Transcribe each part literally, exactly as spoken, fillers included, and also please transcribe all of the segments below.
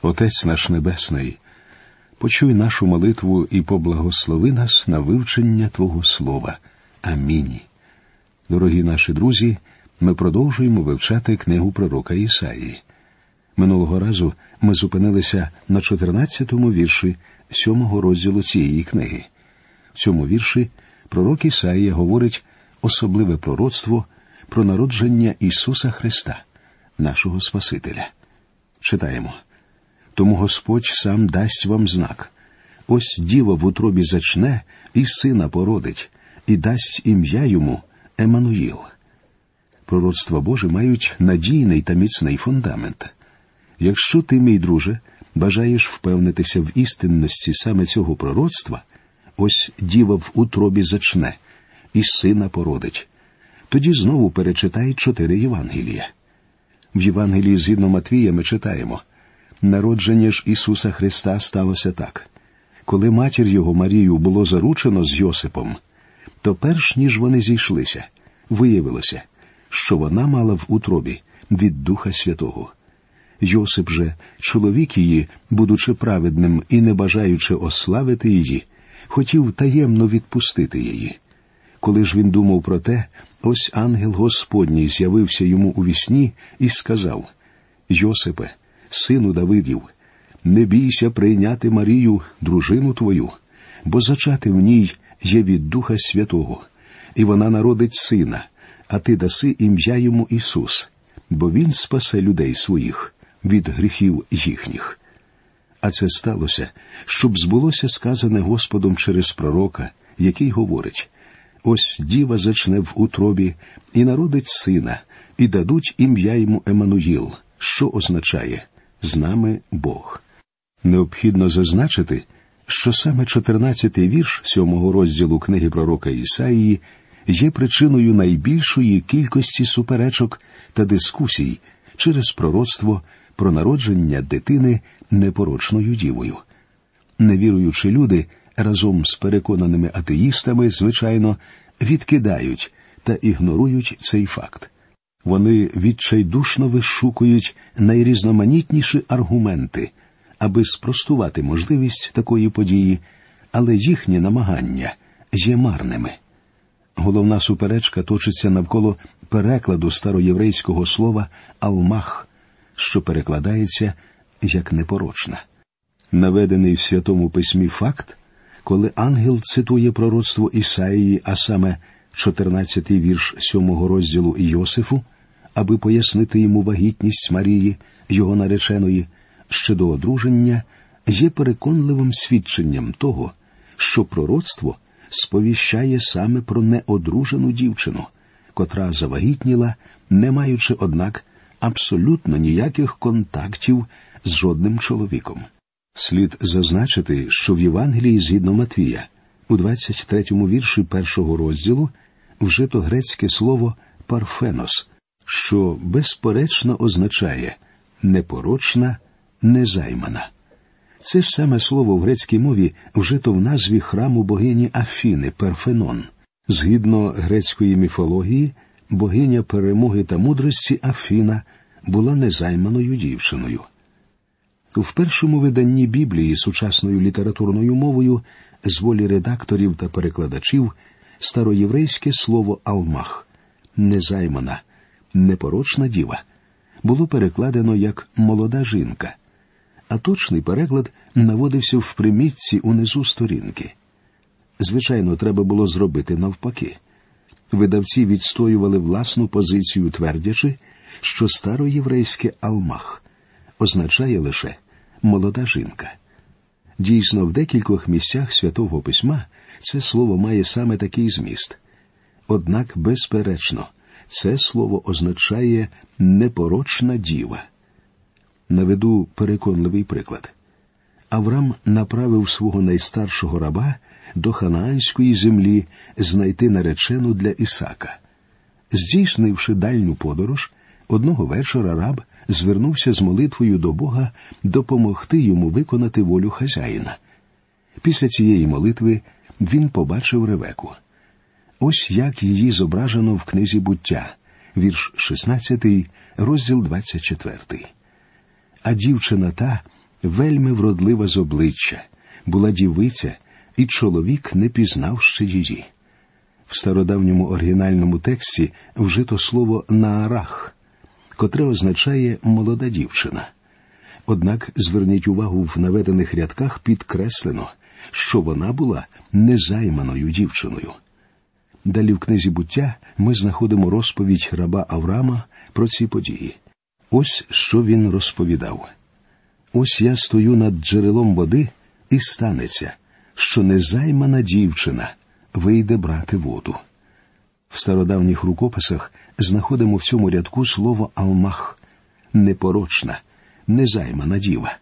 Отець наш Небесний, почуй нашу молитву і поблагослови нас на вивчення Твого Слова. Амінь. Дорогі наші друзі, ми продовжуємо вивчати книгу пророка Ісаї. Минулого разу ми зупинилися на чотирнадцятому вірші сьомого розділу цієї книги. В цьому вірші пророк Ісаїя говорить особливе пророцтво про народження Ісуса Христа, нашого Спасителя. Читаємо. «Тому Господь сам дасть вам знак. Ось діва в утробі зачне і сина породить, і дасть ім'я йому Еммануїл». Пророцтва Божі мають надійний та міцний фундамент. Якщо ти, мій друже, бажаєш впевнитися в істинності саме цього пророцтва, ось діва в утробі зачне і сина породить, тоді знову перечитай чотири Євангелія. В Євангелії згідно Матвія ми читаємо: «Народження ж Ісуса Христа сталося так. Коли матір його Марію було заручено з Йосипом, то перш ніж вони зійшлися, виявилося, що вона мала в утробі від Духа Святого. Йосип же, чоловік її, будучи праведним і не бажаючи ославити її, хотів таємно відпустити її. Коли ж він думав про те, ось ангел Господній з'явився йому у вісні і сказав: Йосипе, сину Давидів, не бійся прийняти Марію, дружину твою, бо зачати в ній є від Духа Святого, і вона народить сина, а ти даси ім'я йому Ісус, бо він спасе людей своїх від гріхів їхніх». А це сталося, щоб збулося сказане Господом через пророка, який говорить: «Ось діва зачне в утробі і народить сина, і дадуть ім'я йому Еммануїл», що означає «з нами Бог». Необхідно зазначити, що саме чотирнадцятий вірш сьомого розділу книги пророка Ісаїї є причиною найбільшої кількості суперечок та дискусій через пророцтво про народження дитини непорочною дівою. Невіруючі люди разом з переконаними атеїстами, звичайно, відкидають та ігнорують цей факт. Вони відчайдушно вишукують найрізноманітніші аргументи, аби спростувати можливість такої події, але їхні намагання є марними. Головна суперечка точиться навколо перекладу староєврейського слова «алмах», що перекладається як «непорочна». Наведений в Святому Письмі факт, коли ангел цитує пророцтво Ісаїї, а саме чотирнадцятий вірш сьомого розділу Йосифу, аби пояснити йому вагітність Марії, його нареченої, ще до одруження, є переконливим свідченням того, що пророцтво сповіщає саме про неодружену дівчину, котра завагітніла, не маючи, однак, абсолютно ніяких контактів з жодним чоловіком. Слід зазначити, що в Євангелії згідно Матвія, у двадцять третьому вірші першого розділу, вжито грецьке слово «парфенос», що безперечно означає «непорочна», «незаймана». Це ж саме слово в грецькій мові вжито в назві храму богині Афіни – Парфенон. Згідно грецької міфології, богиня перемоги та мудрості Афіна була незайманою дівчиною. В першому виданні Біблії сучасною літературною мовою з волі редакторів та перекладачів староєврейське слово «алмах» – незаймана, непорочна діва – було перекладено як «молода жінка», а точний переклад наводився в примітці унизу сторінки. Звичайно, треба було зробити навпаки. Видавці відстоювали власну позицію, твердячи, що староєврейське «алмах» означає лише «молода жінка». Дійсно, в декількох місцях Святого Письма це слово має саме такий зміст. Однак, безперечно, це слово означає «непорочна діва». Наведу переконливий приклад. Авраам направив свого найстаршого раба до ханаанської землі знайти наречену для Ісака. Здійснивши дальню подорож, одного вечора раб звернувся з молитвою до Бога допомогти йому виконати волю хазяїна. Після цієї молитви він побачив Ревеку. Ось як її зображено в книзі «Буття», вірш шістнадцятий, розділ двадцять четвертий. А дівчина та вельми вродлива з обличчя, була дівиця, і чоловік не пізнав ще її. В стародавньому оригінальному тексті вжито слово «наарах», котре означає «молода дівчина». Однак зверніть увагу, в наведених рядках підкреслено, що вона була незайманою дівчиною. Далі в книзі «Буття» ми знаходимо розповідь раба Авраама про ці події. Ось що він розповідав. «Ось я стою над джерелом води, і станеться, що незаймана дівчина вийде брати воду». В стародавніх рукописах знаходимо в цьому рядку слово «алмах» – непорочна, незаймана діва.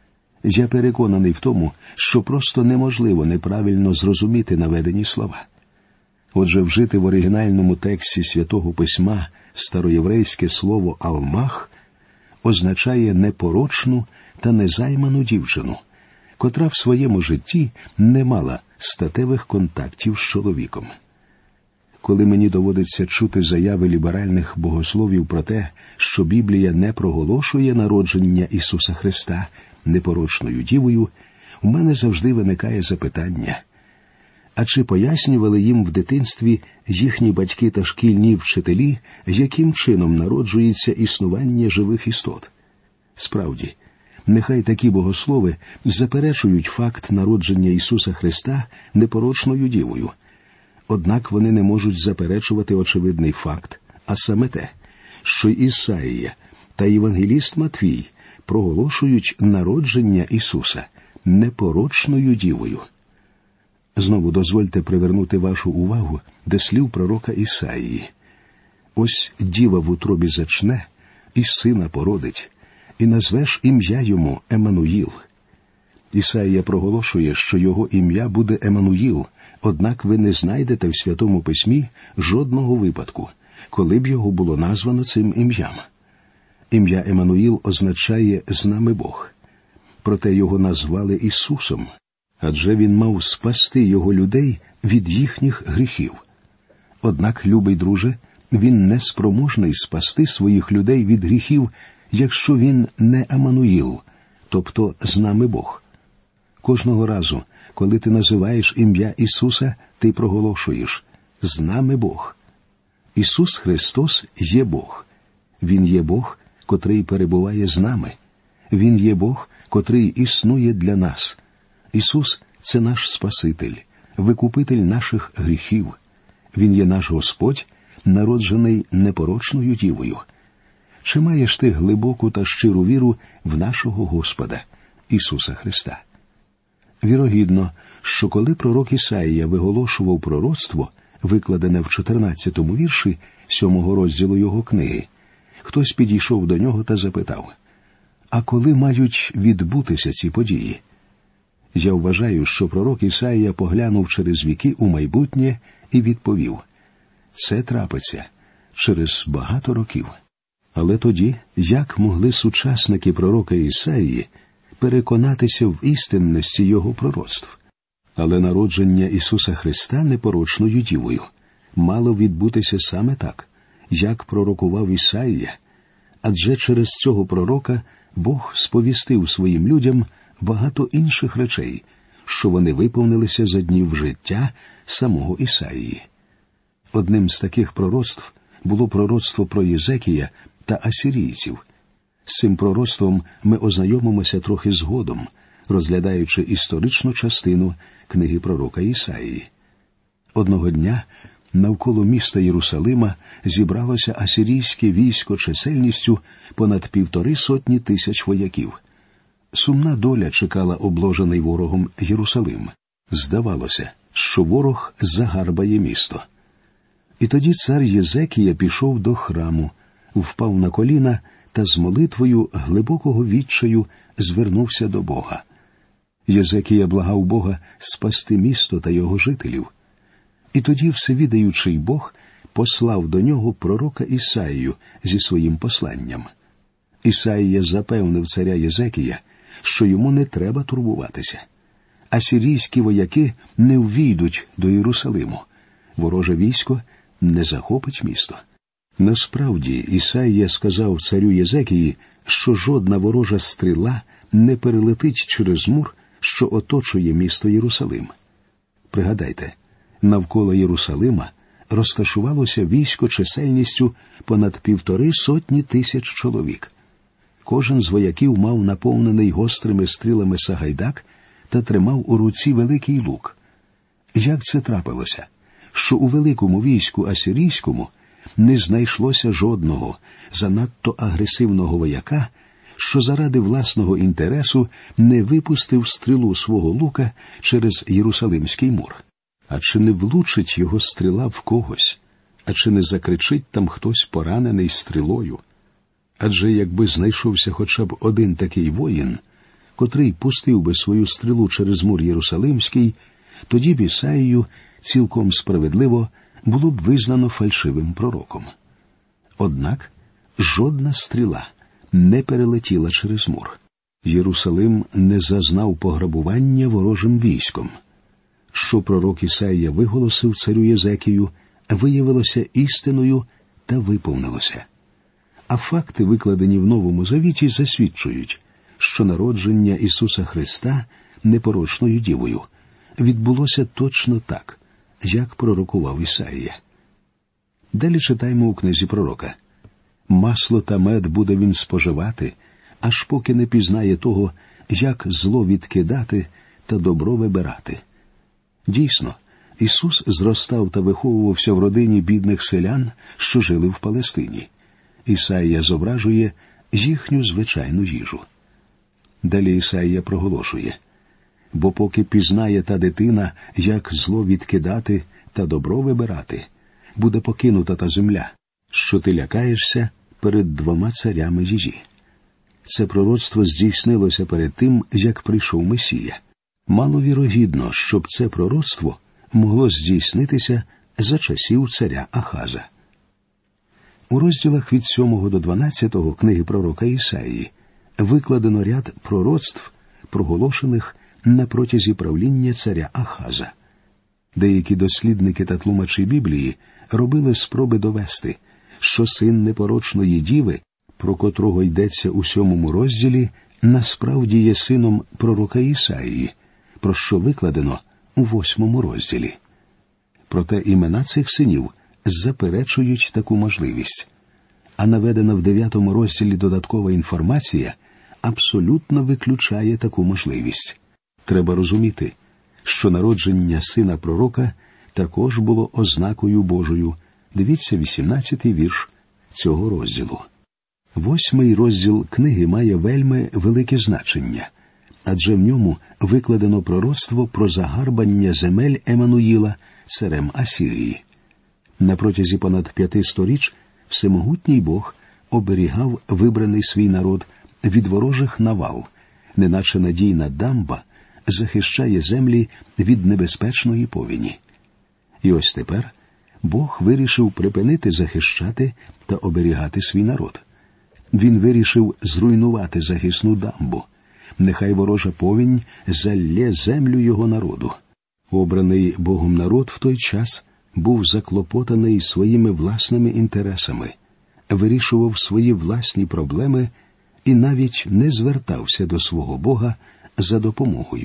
Я переконаний в тому, що просто неможливо неправильно зрозуміти наведені слова. Отже, вжити в оригінальному тексті Святого Письма староєврейське слово «алмах» означає непорочну та незайману дівчину, котра в своєму житті не мала статевих контактів з чоловіком. Коли мені доводиться чути заяви ліберальних богословів про те, що Біблія не проголошує народження Ісуса Христа непорочною дівою, у мене завжди виникає запитання: а чи пояснювали їм в дитинстві їхні батьки та шкільні вчителі, яким чином народжується існування живих істот? Справді, нехай такі богослови заперечують факт народження Ісуса Христа непорочною дівою. Однак вони не можуть заперечувати очевидний факт, а саме те, що Ісаїя та євангеліст Матвій проголошують народження Ісуса непорочною дівою. Знову дозвольте привернути вашу увагу до слів пророка Ісаїї. «Ось діва в утробі зачне, і сина породить, і назвеш ім'я йому Еммануїл». Ісаїя проголошує, що його ім'я буде Еммануїл, однак ви не знайдете в Святому Письмі жодного випадку, коли б його було названо цим ім'ям. Ім'я Еммануїл означає «з нами Бог». Проте його назвали Ісусом, адже він мав спасти його людей від їхніх гріхів. Однак, любий друже, він не спроможний спасти своїх людей від гріхів, якщо він не Еммануїл, тобто «з нами Бог». Кожного разу, коли ти називаєш ім'я Ісуса, ти проголошуєш «з нами Бог». Ісус Христос є Бог. Він є Бог, котрий перебуває з нами. Він є Бог, котрий існує для нас. Ісус – це наш Спаситель, Викупитель наших гріхів. Він є наш Господь, народжений непорочною дівою. Чи маєш ти глибоку та щиру віру в нашого Господа, Ісуса Христа? Вірогідно, що коли пророк Ісаїя виголошував пророцтво, викладене в чотирнадцятому вірші сьомого розділу його книги, хтось підійшов до нього та запитав: «А коли мають відбутися ці події?» Я вважаю, що пророк Ісаїя поглянув через віки у майбутнє і відповів: «Це трапиться через багато років». Але тоді, як могли сучасники пророка Ісаїї переконатися в істинності його пророцтв? Але народження Ісуса Христа непорочною дівою мало відбутися саме так, як пророкував Ісаїя, адже через цього пророка Бог сповістив своїм людям багато інших речей, що вони виповнилися за днів життя самого Ісаїї. Одним з таких пророцтв було пророцтво про Єзекія та асирійців. З цим пророцтвом ми ознайомимося трохи згодом, розглядаючи історичну частину книги пророка Ісаїї. Одного дня навколо міста Єрусалима зібралося асирійське військо чисельністю понад півтори сотні тисяч вояків. Сумна доля чекала обложений ворогом Єрусалим. Здавалося, що ворог загарбає місто. І тоді цар Єзекія пішов до храму, впав на коліна та з молитвою глибокого відчаю звернувся до Бога. Єзекія благав Бога спасти місто та його жителів. І тоді всевідаючий Бог послав до нього пророка Ісаїю зі своїм посланням. Ісаїя запевнив царя Єзекія, що йому не треба турбуватися. Асирійські вояки не ввійдуть до Єрусалиму. Вороже військо не захопить місто. Насправді, Ісаїя сказав царю Єзекії, що жодна ворожа стріла не перелетить через мур, що оточує місто Єрусалим. Пригадайте, навколо Єрусалима розташувалося військо чисельністю понад півтори сотні тисяч чоловік. Кожен з вояків мав наповнений гострими стрілами сагайдак та тримав у руці великий лук. Як це трапилося, що у великому війську асирійському не знайшлося жодного занадто агресивного вояка, що заради власного інтересу не випустив стрілу свого лука через Єрусалимський мур? А чи не влучить його стріла в когось? А чи не закричить там хтось поранений стрілою? Адже якби знайшовся хоча б один такий воїн, котрий пустив би свою стрілу через мур Єрусалимський, тоді б Ісаїю цілком справедливо було б визнано фальшивим пророком. Однак жодна стріла не перелетіла через мур. Єрусалим не зазнав пограбування ворожим військом. Що пророк Ісаїя виголосив царю Єзекію, виявилося істиною та виповнилося. А факти, викладені в Новому Завіті, засвідчують, що народження Ісуса Христа непорочною дівою відбулося точно так, як пророкував Ісаїя. Далі читаємо у книзі пророка. «Масло та мед буде він споживати, аж поки не пізнає того, як зло відкидати та добро вибирати». Дійсно, Ісус зростав та виховувався в родині бідних селян, що жили в Палестині. Ісаїя зображує їхню звичайну їжу. Далі Ісаїя проголошує: «Бо поки пізнає та дитина, як зло відкидати та добро вибирати, буде покинута та земля, що ти лякаєшся перед двома царями її». Це пророцтво здійснилося перед тим, як прийшов Месія. Маловірогідно, щоб це пророцтво могло здійснитися за часів царя Ахаза. У розділах від сьомого до дванадцятого книги пророка Ісаїї викладено ряд пророцтв, проголошених на протязі правління царя Ахаза. Деякі дослідники та тлумачі Біблії робили спроби довести, що син непорочної діви, про котрого йдеться у сьомому розділі, насправді є сином пророка Ісаїї, про що викладено у восьмому розділі. Проте імена цих синів заперечують таку можливість. А наведена в дев'ятому розділі додаткова інформація абсолютно виключає таку можливість. Треба розуміти, що народження сина пророка також було ознакою Божою. Дивіться вісімнадцятий вірш цього розділу. Восьмий розділ книги має вельми велике значення, адже в ньому викладено пророцтво про загарбання земель Еммануїла царем Асирії. На протязі понад п'яти сторіч всемогутній Бог оберігав вибраний свій народ від ворожих навал, неначе надійна дамба захищає землі від небезпечної повені. І ось тепер Бог вирішив припинити захищати та оберігати свій народ. Він вирішив зруйнувати захисну дамбу. Нехай ворожа повінь залє землю його народу. Обраний Богом народ в той час був заклопотаний своїми власними інтересами, вирішував свої власні проблеми і навіть не звертався до свого Бога за допомогою.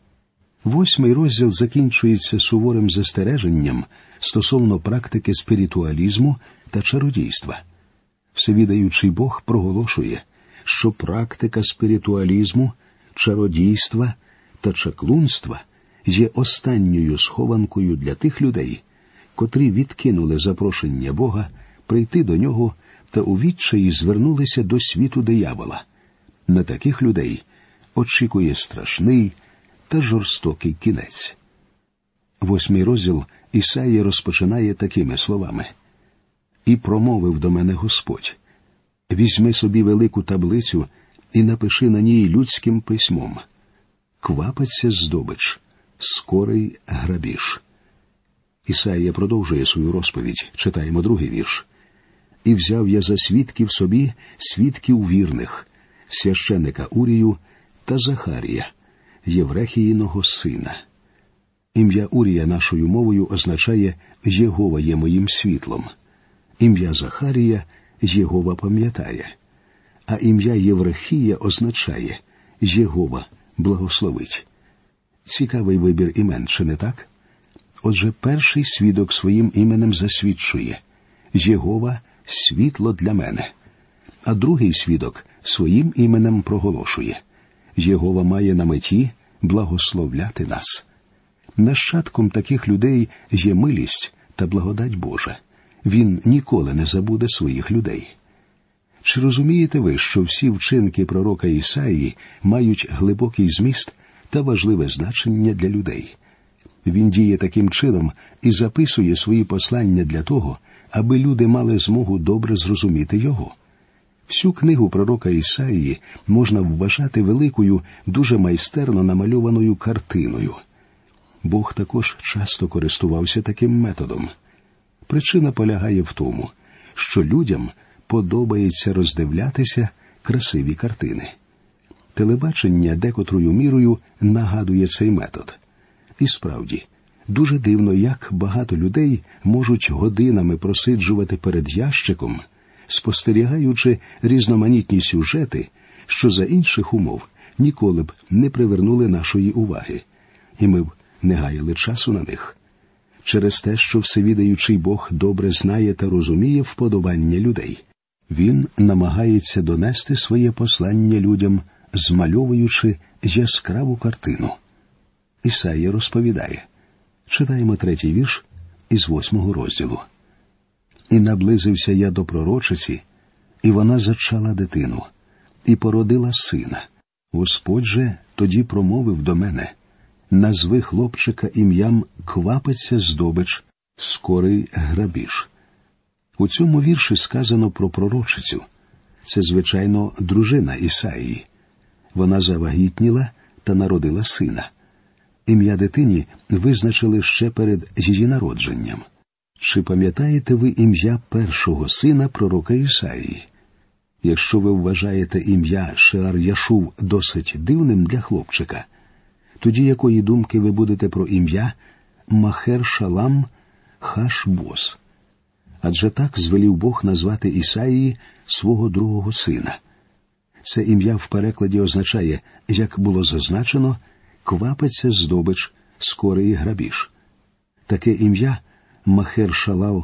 Восьмий розділ закінчується суворим застереженням стосовно практики спіритуалізму та чародійства. Всевідаючий Бог проголошує, що практика спіритуалізму, чародійства та чаклунства є останньою схованкою для тих людей, котрі відкинули запрошення Бога прийти до нього та у відчаї звернулися до світу диявола. На таких людей очікує страшний та жорстокий кінець. Восьмий розділ Ісаїя розпочинає такими словами: «І промовив до мене Господь: візьми собі велику таблицю і напиши на ній людським письмом: квапиться здобич, скорий грабіж». Ісаїя продовжує свою розповідь. Читаємо другий вірш. «І взяв я за свідків собі свідків вірних, священика Урію та Захарія, Єврехіїного сина». Ім'я Урія нашою мовою означає «Єгова є моїм світлом». Ім'я Захарія «Єгова пам'ятає», а ім'я Єврехія означає Єгова благословить. Цікавий вибір імен, чи не так? Отже, перший свідок своїм іменем засвідчує: Єгова – світло для мене. А другий свідок своїм іменем проголошує: Єгова має на меті благословляти нас. Нащадком таких людей є милість та благодать Божа. Він ніколи не забуде своїх людей. Чи розумієте ви, що всі вчинки пророка Ісаїї мають глибокий зміст та важливе значення для людей? Він діє таким чином і записує свої послання для того, аби люди мали змогу добре зрозуміти його. Всю книгу пророка Ісаїї можна вважати великою, дуже майстерно намальованою картиною. Бог також часто користувався таким методом. Причина полягає в тому, що людям подобається роздивлятися красиві картини. Телебачення декотрою мірою нагадує цей метод. І справді, дуже дивно, як багато людей можуть годинами просиджувати перед ящиком, спостерігаючи різноманітні сюжети, що за інших умов ніколи б не привернули нашої уваги, і ми б не гаяли часу на них. Через те, що всевідаючий Бог добре знає та розуміє вподобання людей. Він намагається донести своє послання людям, змальовуючи яскраву картину. Ісаїя розповідає. Читаємо третій вірш із восьмого розділу. «І наблизився я до пророчиці, і вона зачала дитину, і породила сина. Господь же тоді промовив до мене: назви хлопчика ім'ям Квапиться здобич, скорий грабіж». У цьому вірші сказано про пророчицю. Це, звичайно, дружина Ісаїї. Вона завагітніла та народила сина. Ім'я дитині визначили ще перед її народженням. Чи пам'ятаєте ви ім'я першого сина пророка Ісаїї? Якщо ви вважаєте ім'я Шеар-Яшув досить дивним для хлопчика, тоді якої думки ви будете про ім'я Махер-Шалам Хаш-Бос? Адже так звелів Бог назвати Ісаїї свого другого сина. Це ім'я в перекладі означає, як було зазначено, «квапиться здобич, скорий грабіж». Таке ім'я Махер-Шалал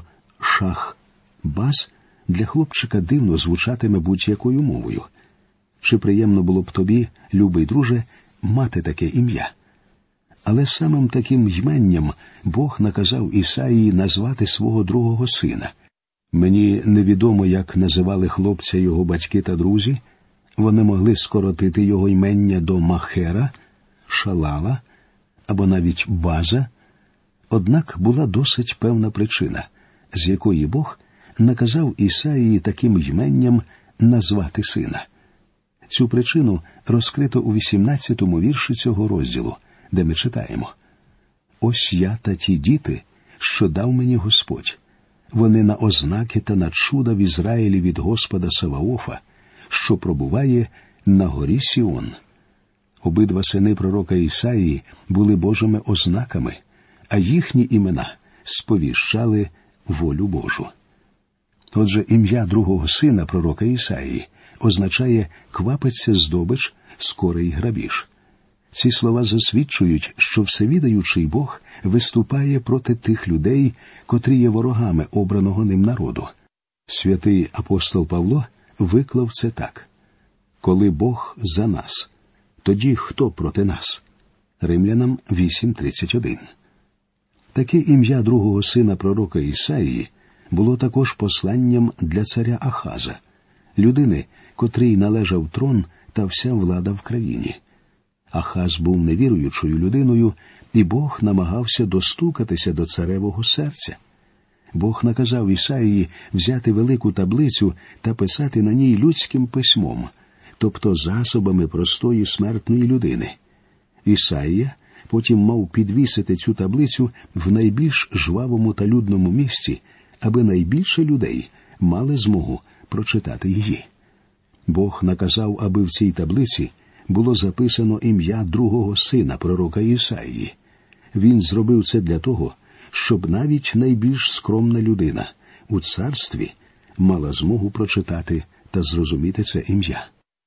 Шах-Бас для хлопчика дивно звучатиме будь-якою мовою. Чи приємно було б тобі, любий друже, мати таке ім'я? Але самим таким йменням Бог наказав Ісаїї назвати свого другого сина. Мені невідомо, як називали хлопця його батьки та друзі. Вони могли скоротити його ймення до Махера, Шалала або навіть База. Однак була досить певна причина, з якої Бог наказав Ісаїї таким йменням назвати сина. Цю причину розкрито у вісімнадцятому вірші цього розділу, де ми читаємо: «Ось я та ті діти, що дав мені Господь. Вони на ознаки та на чуда в Ізраїлі від Господа Саваофа, що пробуває на горі Сіон». Обидва сини пророка Ісаїї були Божими ознаками, а їхні імена сповіщали волю Божу. Отже, ім'я другого сина пророка Ісаїї означає «квапиться здобич, скорий грабіж». Ці слова засвідчують, що всевідаючий Бог виступає проти тих людей, котрі є ворогами обраного ним народу. Святий апостол Павло виклав це так: «Коли Бог за нас, тоді хто проти нас?» Римлянам вісім тридцять один. Таке ім'я другого сина пророка Ісаїї було також посланням для царя Ахаза, людини, котрій належав трон та вся влада в країні. Ахаз був невіруючою людиною, і Бог намагався достукатися до царевого серця. Бог наказав Ісаїї взяти велику таблицю та писати на ній людським письмом, тобто засобами простої смертної людини. Ісаїя потім мав підвісити цю таблицю в найбільш жвавому та людному місці, аби найбільше людей мали змогу прочитати її. Бог наказав, аби в цій таблиці було записано ім'я другого сина пророка Ісаїї. Він зробив це для того, щоб навіть найбільш скромна людина у царстві мала змогу прочитати та зрозуміти це ім'я.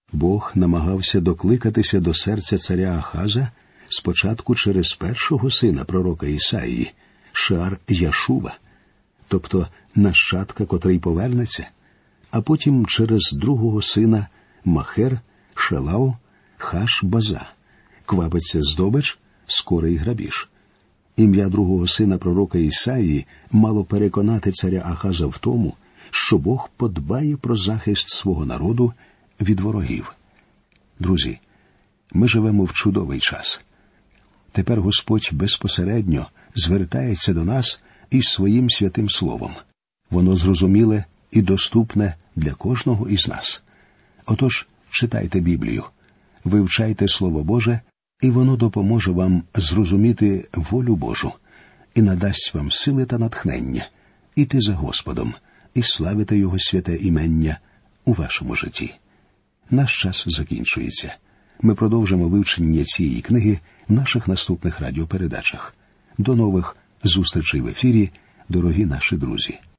Бог намагався докликатися до серця царя Ахаза спочатку через першого сина пророка Ісаїї, Шеар Яшува, тобто нащадка, котрий повернеться, а потім через другого сина Махер, Шелау, Хаш-База, квапиться здобич, скорий грабіж. Ім'я другого сина пророка Ісаїї мало переконати царя Ахаза в тому, що Бог подбає про захист свого народу від ворогів. Друзі, ми живемо в чудовий час. Тепер Господь безпосередньо звертається до нас із своїм святим словом. Воно зрозуміле і доступне для кожного із нас. Отож, читайте Біблію, вивчайте Слово Боже, і воно допоможе вам зрозуміти волю Божу і надасть вам сили та натхнення іти за Господом і славити Його святе імення у вашому житті. Наш час закінчується. Ми продовжимо вивчення цієї книги в наших наступних радіопередачах. До нових зустрічей в ефірі, дорогі наші друзі.